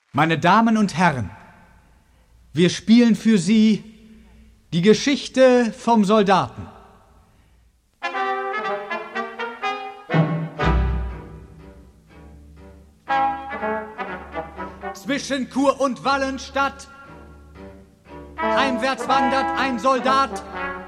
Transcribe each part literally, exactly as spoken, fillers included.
Meine Damen und Herren, wir spielen für Sie die Geschichte vom Soldaten. Zwischen Chur und Wallenstadt heimwärts wandert ein Soldat.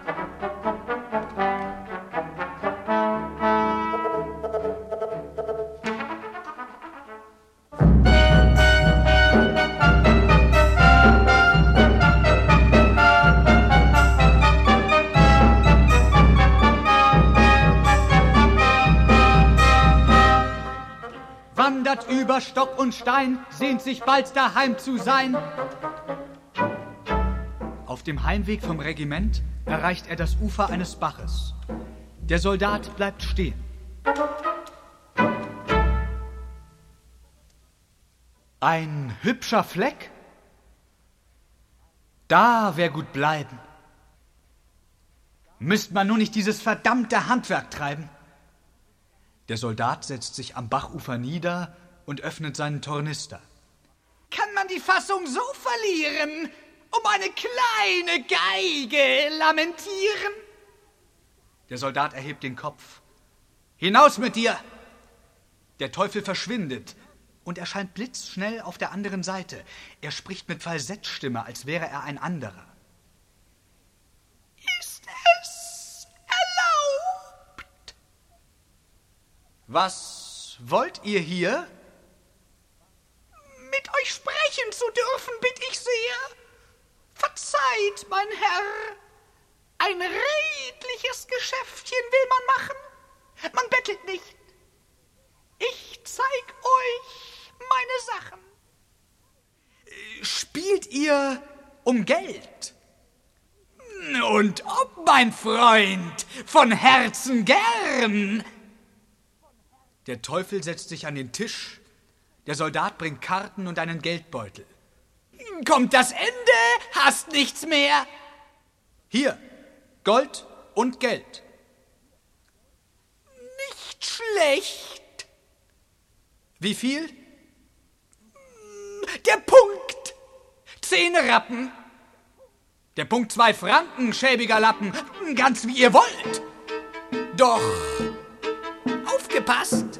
Wandert über Stock und Stein, sehnt sich bald daheim zu sein. Auf dem Heimweg vom Regiment erreicht er das Ufer eines Baches. Der Soldat bleibt stehen. Ein hübscher Fleck? Da wär gut bleiben. Müsst man nur nicht dieses verdammte Handwerk treiben. Der Soldat setzt sich am Bachufer nieder und öffnet seinen Tornister. Kann man die Fassung so verlieren, um eine kleine Geige lamentieren? Der Soldat erhebt den Kopf. Hinaus mit dir! Der Teufel verschwindet und erscheint blitzschnell auf der anderen Seite. Er spricht mit Falsettstimme, als wäre er ein anderer. Ist es erlaubt? Was wollt ihr hier? Mit euch sprechen zu dürfen, bitt ich sehr. Verzeiht, mein Herr, ein redliches Geschäftchen will man machen. Man bettelt nicht. Ich zeig euch meine Sachen. Spielt ihr um Geld? Und ob, mein Freund, von Herzen gern. Der Teufel setzt sich an den Tisch. Der Soldat bringt Karten und einen Geldbeutel. Kommt das Ende, hast nichts mehr. Hier, Gold und Geld. Nicht schlecht. Wie viel? Der Punkt. Zehn Rappen. Der Punkt zwei Franken, schäbiger Lappen. Ganz wie ihr wollt. Doch. Aufgepasst.